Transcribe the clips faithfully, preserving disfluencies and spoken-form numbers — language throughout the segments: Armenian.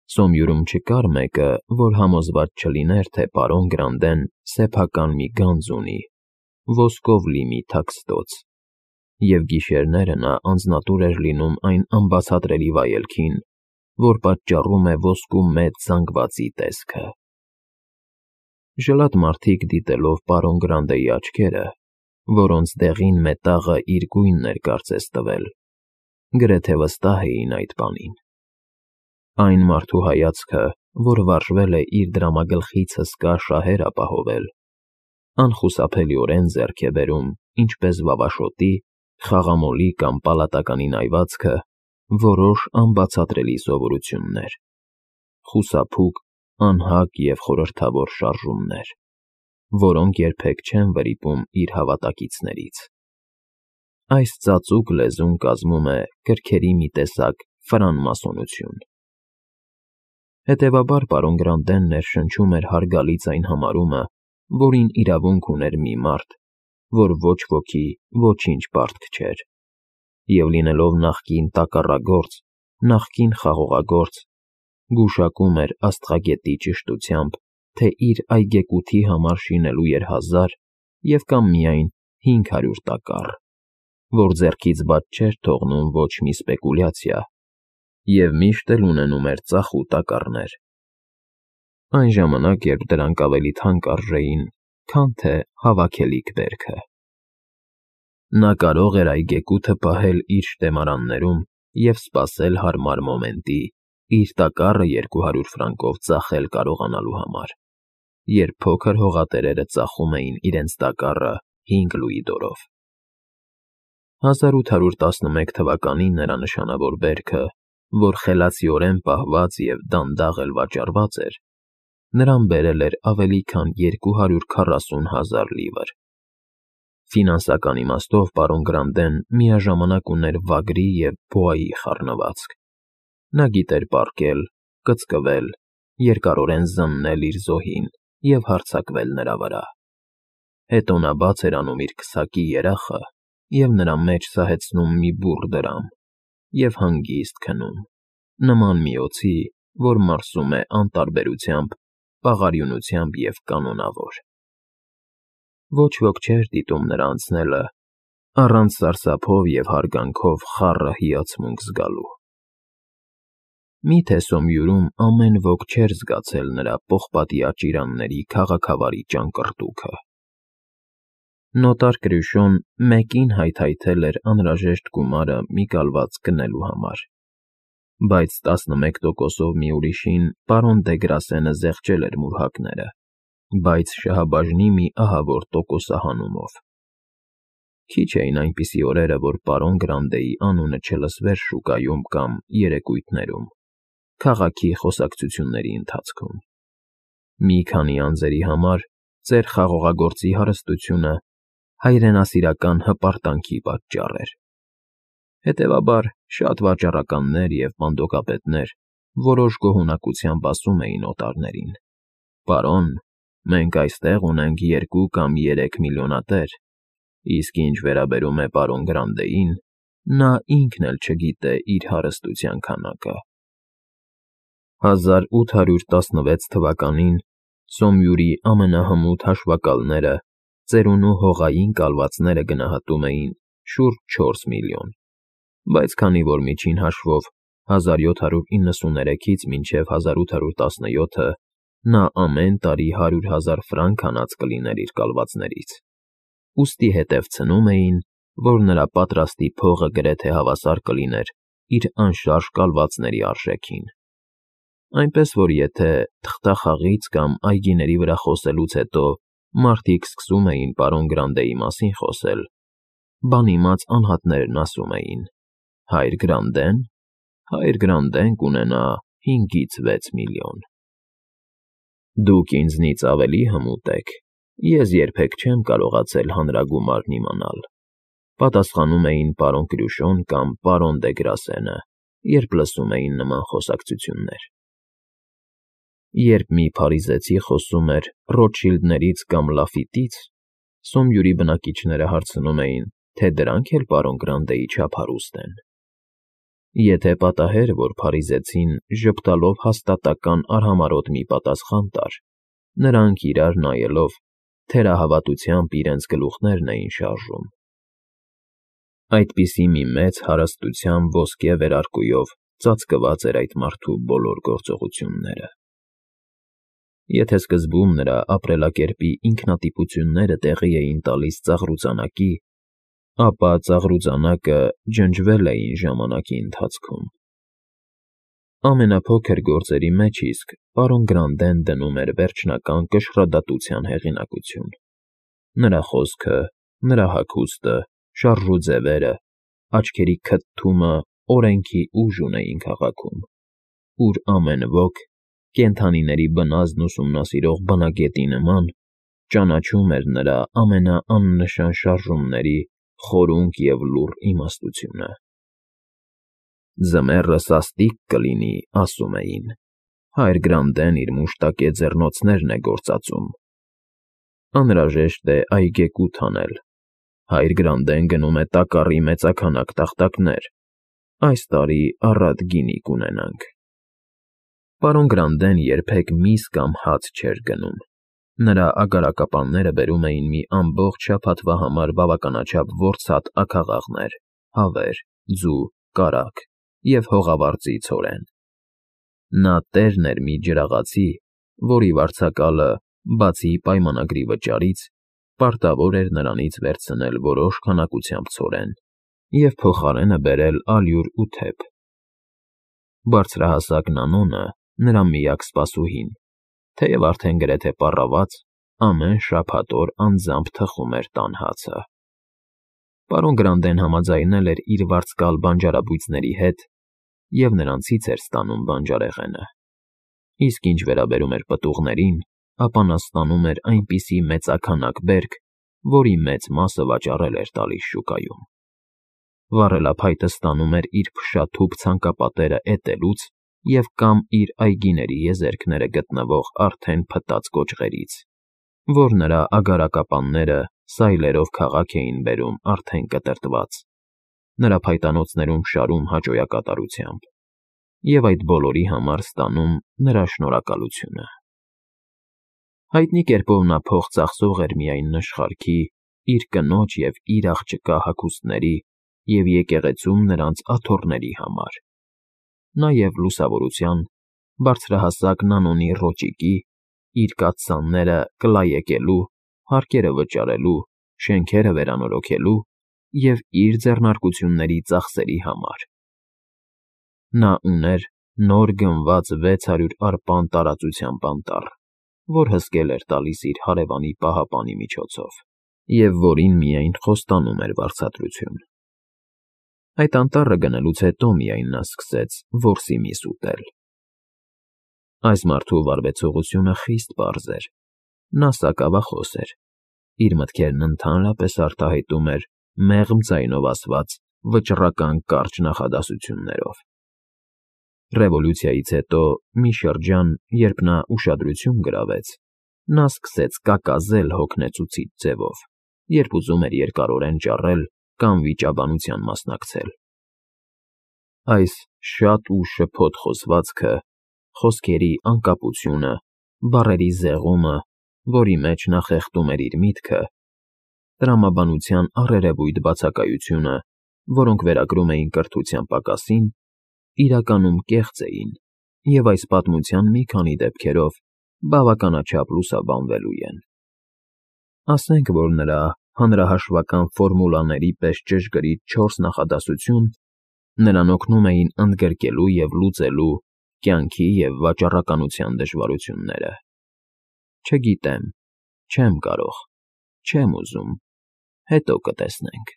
Սոմյուրում չկար մեկը, որ համոզված չլիներ, թե պարոն Գրանդեն սեփական մի գանձ ունի, ոսկով լի մի թաքստոց, և գիշերները նա անձնատուր էր լինում այն անբացատրելի վայելքին, որ պատճառում է ոսկու մեծ զանգվածի տեսքը։ Ժլատ մարդիկ դիտելով պարոն Գրանդեի աչքերը, որոնց դեղին մետաղը իր գույնն էր կարծես տվել, գրեթե վստահ էին այդ բանին։ Այն մարդու հայացքը, որ վարժվել է իր դրամագլխից հսկա շահեր ապահովել, անխուսափելիորեն ձեռք է բերում, ինչպես վավաշոտի, խաղամոլի կամ պալատականի նայվածքը, որոշ անբացատրելի սովորություններ, խուսափուկ, անհակ և խորհրդավոր շարժումներ, որոնք երբեք չեն վրիպում իր հավատակիցներից։ Այս ծածուկ լեզուն կազմում է կրքերի մի տեսակ ֆրանմասոնություն։ Հետևաբար պարոն Գրանդեն ներշնչում էր հարգալից այն համարումը, որին իրավունք ուներ մի մարդ, որ ոչ ոքի ոչինչ պարտք չէր, և լինելով նախկին տակառագործ, նախկին խաղողագործ, գուշակում էր աստղագետի ճշտությամբ, թե իր այգեկութի համար շինելու էր հազար և կամ միայն հինգ հարյուր տակառ, որ ձեռքից բաց չէր թողնում ոչ մի սպեկուլյացիա, և միշտ էլ ունենում էր ծախու տակառներ, այն ժամանակ, երբ դրանք ավելի թանկ արժեին, քան թե հավաքելիք բերքը։ Նա կարող էր այգեկութը պահել իր շտեմարաններում և սպասել հարմար մոմենտի, իր տակառը երկու հարյուր ֆրանկով ծախել կարողանալու համար, երբ փոքր հողատերերը ծախում էին իրենց տակառը հինգ լուիդորով։ հազար ութ հարյուր տասնմեկ թվականին նրա նշանավոր բերքը, որ խելացիորեն պահված և դանդաղ էլ վաճառված էր, նրան բերել էր ավելի քան երկու հարյուր քառասուն հազար լիվր։ Ֆինանսական իմաստով պարոն Գրանդեն միաժամանակ ուներ վագրի և բոայի խառնվածք։ Նա գիտեր պառկել, կծկվել, երկարորեն զննել իր զոհին և հարձակվել նրա վրա։ Հետո նա բաց էր անում իր քսակի երախը և նրա մեջ սահեցնում մի բուռ դրամ և հանգիստ քնում, նման մի օձի, որ մարսում է անտարբերությամբ, պաղարիունությամբ և կանոնավոր։ Ոչ ոք չէր դիտում նրա անցնելը, առանց սարսափով և հարգանքով խառը հիացմունք զգալու։ Մի՞թե Սոմյուրում ամեն ոք չէր զգացել նրա պողպատե աճիրանների քաղաքավարի ճակռտուքը։ Նոտար Կրյուշոն մեկին հայթայթել էր անհրաժեշտ գումարը մի կալված գնելու համար, բայց տասնմեկ տոկոսով մի ուրիշին պարոն Դեգրասենը զեղչել էր մուրհակները, բայց շահաբաժնի մի ահավոր տոկոսահանումով։ Քիչ էին այնպիսի օրերը, որ պարոն Գրանդեի անունը չլսվեր շուկայում կամ երեկույթներում, քաղաքի խոսակցությունների ընթացքում։ Մի քանի անձերի համար ծեր խաղողագործի հարստությունը հայրենասիրական հպարտանքի պատճառ էր։ Հետևաբար, շատ վաճառականներ և պանդոկապետներ որոշ գոհունակությամբ ասում էին օտարներին. «Պարոն, մենք այստեղ ունենք երկու կամ երեք միլիոնատեր, իսկ ինչ վերաբերում է պարոն Գրանդեին, նա ինքն էլ չգիտե իր հարստության քանակը»։ հազար ութ հարյուր տասնվեց թվականին Սոմյուրի ամենահմուտ հաշվեկալները ծերունու հողային կալվածները գնահատում էին շուրջ չորս միլիոն, բայց քանի որ միջին հաշվով հազար յոթ հարյուր իննսուներեքից մինչև հազար ութ հարյուր տասնյոթը նա ամեն տարի հարյուր հազար ֆրանկ հանած կլիներ իր կալվածներից, ուստի հետևցնում էին, որ նրա պատրաստի փողը գրեթե հավասար կլիներ իր անշարժ կալվածների արժեքին։ Այնպես որ եթե թղթախաղից կամ այգիների վրա խոսելուց հետո մարդիկ սկսում էին պարոն Գրանդեի մասին խոսել, բանիմաց անհատներն ասում էին. «Հայր Գրանդե՞ն, հայր Գրանդեն կունենա հինգից վեց միլիոն»։ Դուք ինձնից ավելի հմուտ եք, ես երբեք չեմ կարողացել հանրագումարն իմանալ, պատասխանում էին պարոն Կրյուշոն կամ պարոն Դեգրասենը, երբ լսում էին նման խոսակցություններ։ Երբ մի փարիզեցի խոսում էր Ռոտշիլդներից կամ Լաֆիտից, Սոմյուրի բնակիչները հարցնում էին, թե դրանք էլ պարոն Գրանդեի չափ հարուստ են։ Եթե պատահեր, որ փարիզեցին ժպտալով հաստատական արհամարհոտ մի պատասխան տար, նրանք իրար նայելով թերահավատությամբ իրենց գլուխներն էին շարժում։ Այդպիսի մի մեծ հարստությամբ ոսկե վերարկուով ծածկված էր այդ մարդու բոլոր գործողությունները։ Եթե սկզբում նրա ապրելակերպի ինքնատիպությունները տեղի էին տալիս ծաղրուծանակի, ապա ծաղրուծանակը ջնջվել էին ժամանակի ընթացքում։ Ամենափոքր գործերի մեջ իսկ պարոն Գրանդեն դնում էր վերջնական կշռադատության հեղինակություն։ Նրա խոսքը, նրա հագուստը, շարժուձևերը, աչքերի քթթումը օրենքի ուժ ունեին քաղաքում, ուր ամեն ոք, կենդանիների բնազդն ուսումնասիրող բնագետի նման, ճանաչում էր նրա ամենաաննշան շարժումների խորունկ և լուռ իմաստությունը։ «Ձմեռը սաստիկ կլինի», ասում էին, «Հայր Գրանդեն իր մուշտակե ձեռնոցներն է գործածում»։ Անհրաժեշտ է այգեկութ անել։ Հայր Գրանդեն գնում է տակառի մեծաքանակ տախտակներ, այս տարի առատ գինի կունենանք։ Պարոն Գրանդեն երբեք միս կամ հաց չէր գնում։ Նրա ագարակապանները բերում էին մի ամբողջ շաբաթվա համար բավականաչափ որսատ աքաղաղներ, հավեր, ձու, կարագ և հողավարձի ցորեն։ Նա տերն էր մի ջրաղացի, որի վարձակալը, բացի պայմանագրի վճարից, պարտավոր էր նրանից վերցնել որոշ քանակությամբ ցորեն և փոխարենը բերել ալյուր ու թեփ։ Բարձրահասակ Նանոնը, նրա միակ սպասուհին, թեև արդեն գրեթե պառաված, ամեն շաբաթ օր անձամբ թխում էր տան հացը։ Պարոն Գրանդեն համաձայնել էր իր վարձկալ բանջարաբույծների հետ և նրանցից էր ստանում բանջարեղենը, իսկ ինչ վերաբերում էր պտուղներին, ապա նա ստանում էր այնպիսի մեծաքանակ բերք, որի մեծ մասը վաճառել էր տալիս շուկայում։ Վառելափայտը ստանում էր իր փշաթուփ ցանկապատերը էտելուց և կամ իր այգիների եզերքները գտնվող արդեն փտած կոճղերից, որ նրա ագարակապանները սայլերով քաղաք էին բերում արդեն կտրտված, նրա փայտանոցներում շարում հաճոյակատարությամբ և այդ բոլորի համար ստանում նրա շնորհակալությունը։ Հայտնի կերպով նա փող ծախսող էր միայն նշխարքի, իր կնոջ և իր աղջկա հագուստների և եկեղեցում նրանց աթոռների համար, նաև լուսավորության, բարձրահասակ Նանոնի ռոճիկի, իր կաթսաները կլայեկելու, հարկերը վճարելու, շենքերը վերանորոգելու և իր ձեռնարկությունների ծախսերի համար։ Նա ուներ նոր գնված վեց հարյուր արպան տարածությամբ անտառ, որ հսկել էր տալիս իր հարևանի պահապանի միջոցով, և որին միայն խոստանում էր վարձատրություն։ Այդ անտառը գնելուց հետո միայն նա սկսեց որսի միս ուտել։ Այս մարդու վարվեցողությունը խիստ պարզ էր, նա սակավախոս էր, իր մտքերն ընդհանրապես արտահայտում էր մեղմ ձայնով ասված վճռական կարճ նախադասություններով։ Ռևոլյուցիայից հետո մի շրջան, երբ նա ուշադրություն գրավեց, նա սկսեց կակազել հոգնեցուցիչ ձևով, երբ ուզում էր երկարորեն ճառել կամ վիճաբանության մասնակցել։ Այս շատ ու շփոթ խոսվածքը, խոսքերի անկապությունը, բառերի զեղումը, որի մեջ նա խեղդում էր իր միտքը, տրամաբանության առերևույթ բացակայությունը, որոնք վերագրում էին կրթության պակասին, իրականում կեղծ էին և այս պատմության մի քանի դեպքերով բավականաչափ լուսաբանվելու են։ Ասենք, որ նրա հանրահաշվական ֆորմուլաների պես ճշգրիտ չորս նախադասություն նրան օգնում էին ընդգրկելու և լուծելու կյանքի և վաճառականության դժվարությունները։ Չգիտեմ, չեմ կարող, չեմ ուզում, հետո կտեսնենք։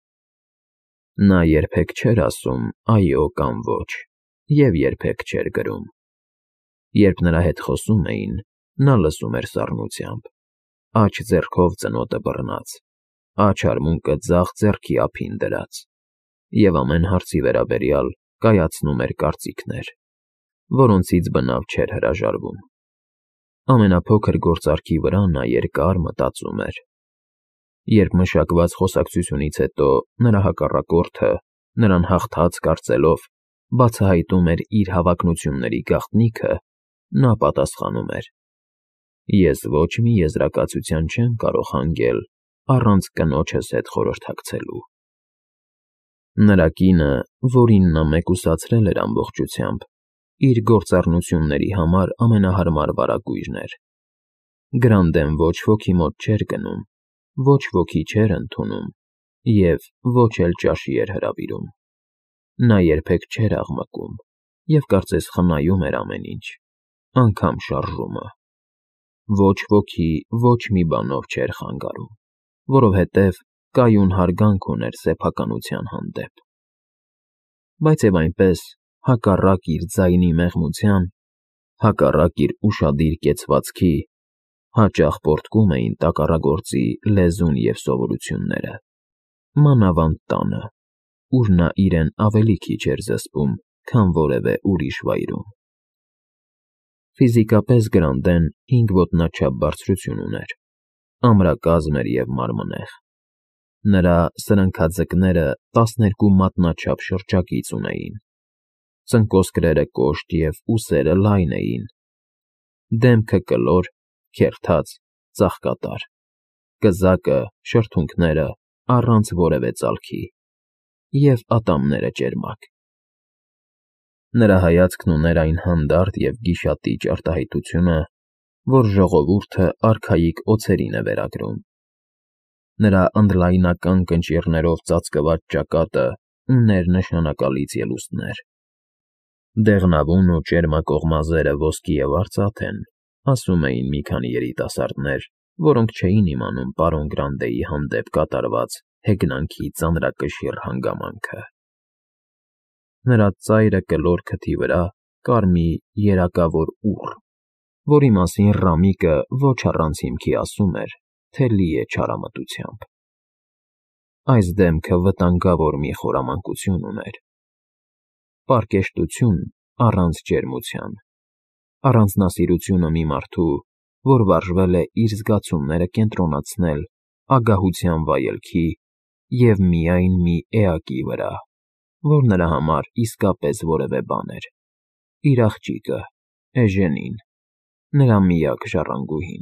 Նա երբեք չէր ասում այո կամ ոչ և երբեք չէր գրում։ Երբ նրա հետ խոսում էին, նա լսում էր սառնությամբ, աջ ձեռքով ծնոտը բռնած, աջ արմունկը ձախ ձեռքի ափին դրած, և ամեն հարցի վերաբերյալ կայացնում էր կարծիքներ, որոնցից բնավ չէր հրաժարվում։ Ամենափոքր գործարքի վրա նա երկար մտածում էր։ Երբ մշակված խոսակցությունից հետո նրա հակառակորդը, նրան հաղթած կարծելով, բացահայտում էր իր հավակնությունների գաղտնիքը, նա պատասխանում էր. «Ես ոչ մի եզրակացության չեմ կարող հանգել առանց կնոջս հետ խորհրդակցելու»։ Նրա կինը, որին նա մեկուսացրել էր ամբողջությամբ, իր գործառնությունների համար ամենահարմար վարագույրն էր։ Գրանդեն ոչ ոքի մոտ չէր գնում, ոչ ոքի չէր ընդունում և ոչ էլ ճաշի էր հրավիրում։ Նա երբեք չէր աղմկում և կարծես խնայում էր ամեն ինչ, անգամ շարժումը։ Ոչ ոքի ոչ մի բանով չէր խանգարում, որովհետև կայուն հարգանք ուներ սեփականության հանդեպ։ Բայց և այնպես, հակառակ իր ձայնի մեղմության, հակառակ իր ուշադիր կեցվածքի, հաճախ պոռթկում էին տակառագործի լեզուն և սովորությունները, մանավանդ տանը, ուր նա իրեն ավելի քիչ էր զսպում, քան որևէ ուրիշ վայրում։ Ֆիզիկապես Գրանդեն հինգ ոտնաչափ բարձրություն ուներ, ամրակազմ էր և մարմնեղ։ Նրա սրընքաձկները տասներկու մատնաչափ շրջագիծ ունեին, ծնկոսկրերը կոշտ և ուսերը լայն էին, դեմքը կլոր, քերթած, ծաղկատար, կզակը, շրթունքները առանց որևէ ծալքի և ատամները ճերմակ։ Նրա հայացքն ուներ այն հանդարտ և գիշատիչ արտահայտությունը, որ ժողովուրդը արքայիկ օձերին է վերագրում։ Նրա ընդլայնական կնճիռներով ծածկված ճակատը ուներ նշանակալից ելուստներ։ «Դեղնավուն ու ճերմակող մազերը ոսկի և արծաթ են», ասում էին մի քանի երիտասարդներ, որոնք չէին իմանում պարոն Գրանդեի հանդեպ կատարված հեգնանքի ծանրակշիռ հանգամանքը։ Նրա ծայրը կլոր քթի վրա կար մի երակավոր ուռ, որի մասին Ռամիկը ոչ առանց հիմքի ասում էր, թե լի է չարամտությամբ։ Այս դեմքը վտանգավոր մի խորամանկություն ուներ, պարկեշտություն առանց ջերմության, առանձնասիրությունը մի մարդու, որ վարժվել է իր զգացումները կենտրոնացնել ագահության վայելքի և միայն մի էակի վրա, որ նրա համար իսկապես որևէ բան էր՝ իր աղջիկը, Էժենին, նրա միակ ժառանգուհին։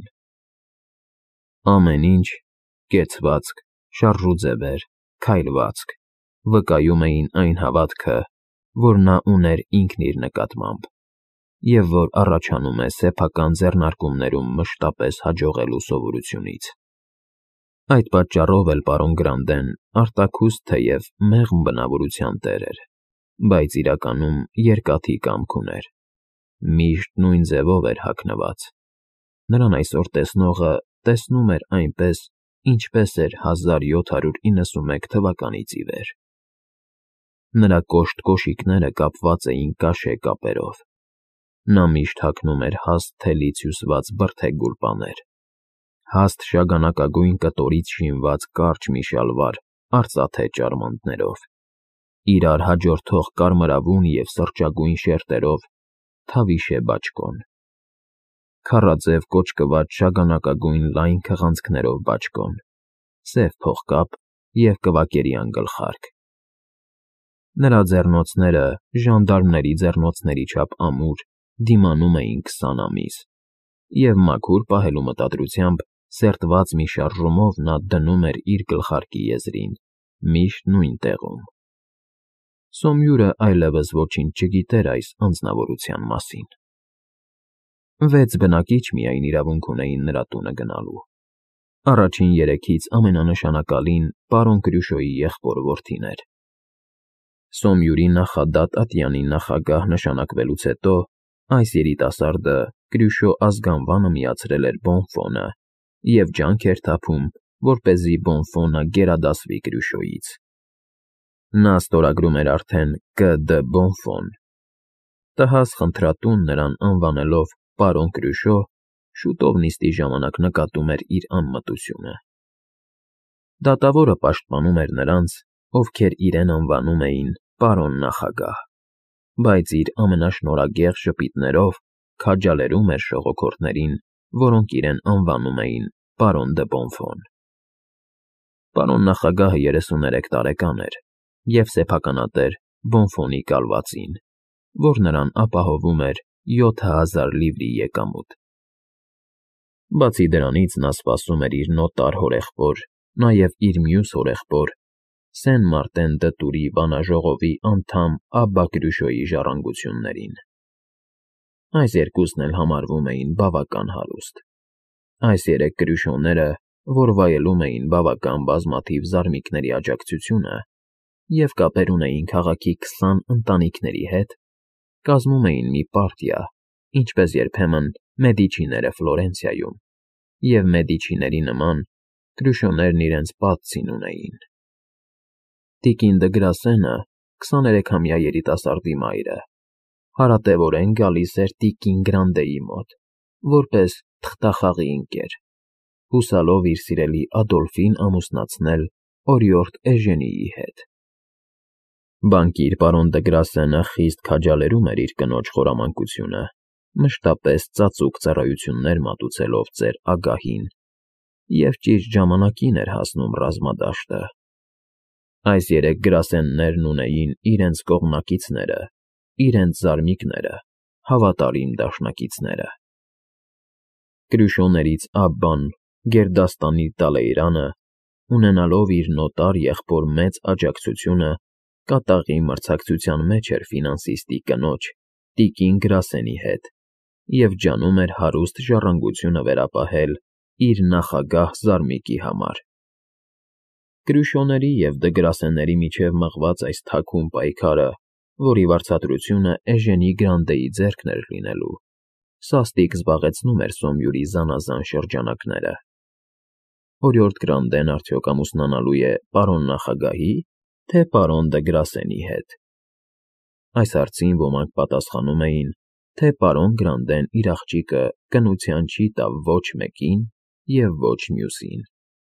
Ամեն ինչ՝ կեցվածք, շարժուձևեր, քայլվածք, վկայում էին այն հավատքը, որ նա ուներ ինքն իր նկատմամբ, և որ առաջանում է սեփական ձեռնարկումներում մշտապես հաջողելու սովորությունից։ Այդ պատճառով էլ պարոն Գրանդեն արտաքուստ թեև մեղմ բնավորության տեր էր, բայց իրականում երկաթի կամք ուներ, միշտ նույն ձևով էր հագնված։ Նրան այսօր տեսնողը տեսնում էր այնպես, ինչպես էր հազար յոթ հարյուր իննսունմեկ թվականից ի վեր։ Նրա կոշտ կոշիկները կապված էին կաշե կապերով։ Նա միշտ հագնում էր հաստ թելից հյուսված բրդե գուլպաներ, հաստ շագանակագույն կտորից շինված կարճ մի շալվար արծաթե ճարմանտներով, իրար հաջորդող կարմրավուն և սրճագույն շերտերով թավիշե բաճկոն, քառաձև կոճկված շագանակագույն լայն քղանցքներով բաճկոն, սև փողկապ և կվակերյան գլխարկ։ Նրա ձեռնոցները ժանդարմների ձեռնոցների չափ ամուր դիմանում էին քսան ամիս, և մաքուր պահելու մտադրությամբ սերտված մի շարժումով նա դնում էր իր գլխարկի եզրին, միշտ նույն տեղում։ Սոմյուրը այլևս ոչինչ չգիտեր այս անձնավորության մասին։ Վեց բնակիչ միայն իրավունք ունեին նրա տունը գնալու։ Առաջին երեքից ամենանշանակալին պարոն Կրյուշոյի եղբոր որդին էր։ Սոմյուրի նախադատ ատյանի նախագահ նշանակվելուց հետո այս երիտասարդը Կրյուշո ազգանվանը միացրել էր Բոնֆոնը և ջանք էր թափում, որպեսզի Բոնֆոնը գերադասվի Կրյուշոյից։ Նա ստորագրում էր արդեն Կ. Դ. Բոնֆոն։ Տհաս խնդրատուն նրան անվանելով պարոն Կրյուշո, շուտով նիստի ժամանակ նկատում էր իր անմտությունը։ Դատավորը պաշտպանում էր նրանց, ովքեր իրեն անվանում էին պարոն նախագահ, բայց իր ամենաշնորհագեղ ժպիտներով քաջալերում էր ժողովրդներին, որոնք իրեն անվանում էին պարոն դը Բոնֆոն։ Պարոն նախագահը երեսուներեք տարեկան էր և սեփականատեր Բոնֆոնի կալվածին, որ նրան ապահովում էր յոթ հազար լիվրի եկամուտ։ Բացի դրանից նա սպասում էր իր նոտար հորեղբոր, նաև իր մյուս հորեղբոր, Սեն֊Մարտեն դը Տուրի վանաժողովի անդամ Աբբա Կրուշոյի ժառանգություններին։ Այս երկուսն էլ համարվում էին բավական հարուստ։ Այս երեք Կրուշոները, որ վայելում էին բավական բազմաթիվ զարմիկների աջակցությունը և կապեր ունեին քաղաքի քսան ընտանիքների հետ, կազմում էին մի պարտիա, ինչպես երբեմն Մեդիչիները Ֆլորենցիայում, և Մեդիչիների նման Կրուշոներն իրենց պադցին ունեին։ Տիկին դը Գրասենը, քսաներեքամյա երիտասարդի մայրը, հարատևորեն գալիս էր տիկին Գրանդեի մոտ, որպես թղթախաղի ընկեր, հուսալով իր սիրելի Ադոլֆին ամուսնացնել օրիորդ Էժենիի հետ։ Բանկիր պարոն դը Գրասենը խիստ քաջալերում էր իր կնոջ խորամանկությունը, մշտապես ծածուկ ծառայություններ մատուցելով ծեր Ագահին, և ճիշտ ժամանակին էր հասնում ռազմադաշտը։ Այս երեք գրասեններն ունեին իրենց կողմնակիցները, իրենց զարմիկները, հավատարիմ դաշնակիցները։ Կրուշոներից Աբբան, գերդաստանի Տալեյրանը, ունենալով իր նոտար եղբոր մեծ աջակցությունը, կատաղի մրցակցության մեջ էր ֆինանսիստի կնոջ՝ տիկին Գրասենի հետ և ջանում էր հարուստ ժառանգությունը վերապահել իր նախագահ զարմիկի համար։ Կրուշոների և դը Գրասենների միջև մղված այս թաքուն պայքարը, որի վարձատրությունը Էժենի Գրանդեի ձեռքն էր լինելու, սաստիկ զբաղեցնում էր Սոմյուրի զանազան շրջանակները։ Օրիորդ Գրանդեն արդյոք ամուսնանալու է պարոն նախագահի, թե պարոն դը Գրասենի հետ։ Այս հարցին ոմանք պատասխանում էին, թե պարոն Գրանդեն իր աղջիկը կնության չի տա ոչ մեկին և ոչ մյուսին։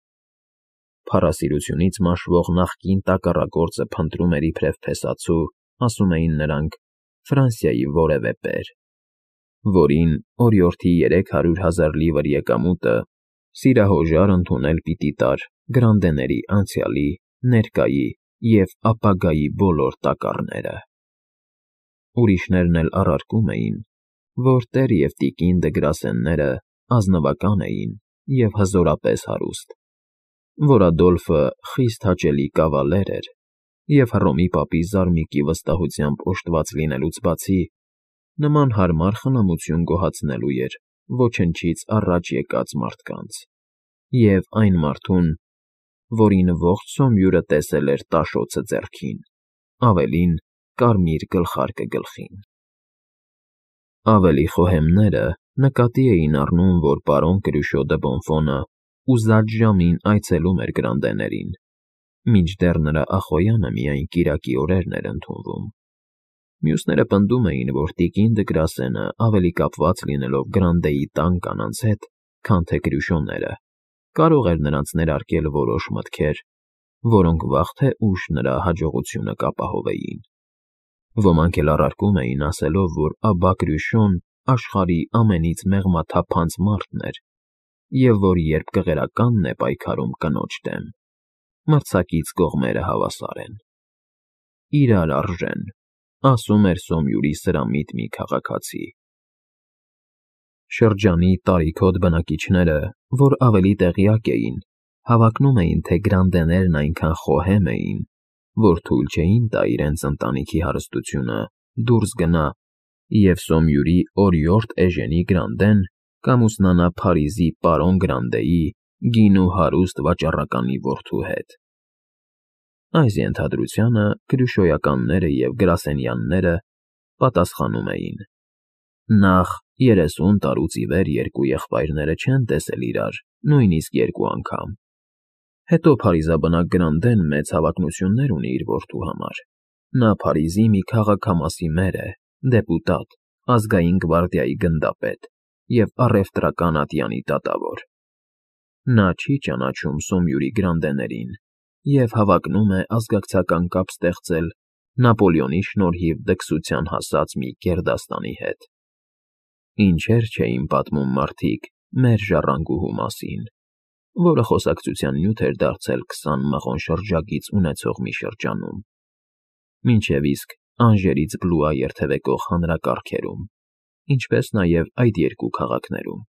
Փառասիրությունից մաշվող նախկին տակառագործը փնտրում էր իբրև փեսացու, ասում էին նրանք, Ֆրանսիայի որևէ պեր, որին օրիորդի երեք հարյուր հազար լիվր եկամուտը սիրահոժար ընդունել պիտի տար Գրանդեների անցյալի, ներկայի և ապագայի բոլոր տակառները։ Ուրիշներն էլ առարկում էին, որ տեր և տիկին դը Գրասենները ազնվական էին և հզորապես հարուստ, որ Ադոլֆը խիստ հաճելի կավալեր էր և Հռոմի պապի զարմիկի վստահությամբ օժտված լինելուց բացի, նման հարմար խնամություն գոհացնելու էր ոչնչից առաջ եկած մարդկանց, և այն մարդուն, որին ողջ Սոմյուրը տեսել էր տաշոցը ձեռքին, ավելին՝ կարմիր գլխարկը գլխին։ Ավելի խոհեմները նկատի էին առնում, որ պարոն Կրուշո դը Բոնֆոնը ուզած ժամին այցելում էր Գրանդեներին, մինչդեռ նրա Ախոյանը միայն կիրակի օրերն էր ընդունվում։ Մյուսները պնդում էին, որ տիկին դը Գրասենը ավելի կապված լինելով Գրանդեի տան կանանց հետ, քան թե Կրուշոները, կարող էր նրանց ներարկել որոշ մտքեր, որոնք վաղ թե ուշ նրա հաջողությունը կապահովեին։ Ոմանք էլ առարկում էին, ասելով, որ Աբբա Կրուշոն աշխարհի ամենից մեղմաթափանց մարդն էր, և որ երբ կղերականն է պայքարում կնոջ դեմ, մրցակից կողմերը հավասար են։ Իրար արժեն, ասում էր Սոմյուրի սրամիտ մի քաղաքացի։ Շրջանի տարիքոտ բնակիչները, որ ավելի տեղյակ էին, հավակնում էին, թե Գրանդեներն այնքան խոհեմ էին, որ թույլ չէին տա իրենց ընտանիքի հարստությունը դուրս գնա և Սոմյուրի օրիորդ Էժենի Գրանդեն կամուսնանա Փարիզի պարոն Գրանդեի գինու հարուստ վաճառականի որդու հետ։ Այս ենթադրությանը Կրուշոյանները և Գրասենյանները պատասխանում էին. նախ, երեսուն տարուց ի վեր երկու եղբայրները չեն տեսել իրար նույնիսկ երկու անգամ, հետո փարիզաբնակ Գրանդեն մեծ հավակնություններ ունի իր որդու համար, նա Փարիզի մի քաղաքամասի մեր է, դեպուտատ, ազգային գվարդիայի գնդապետ և առևտրական ատյանի դատավոր։ Նա չի ճանաչում Սոմյուրի Գրանդեներին և հավակնում է ազգակցական կապ ստեղծել Նապոլեոնի շնորհիվ դքսության հասած մի գերդաստանի հետ։ Ինչեր չէին պատմում մարդիկ մեր ժառանգուհու մասին, որը խոսակցության նյութ էր դարձել քսան մղոն շրջագիծ ունեցող մի շրջանում։ մինչև իսկ Անժերից Բլուա երթևեկող հանրակարգերում, ինչպես նաև այդ երկու քաղաքներում։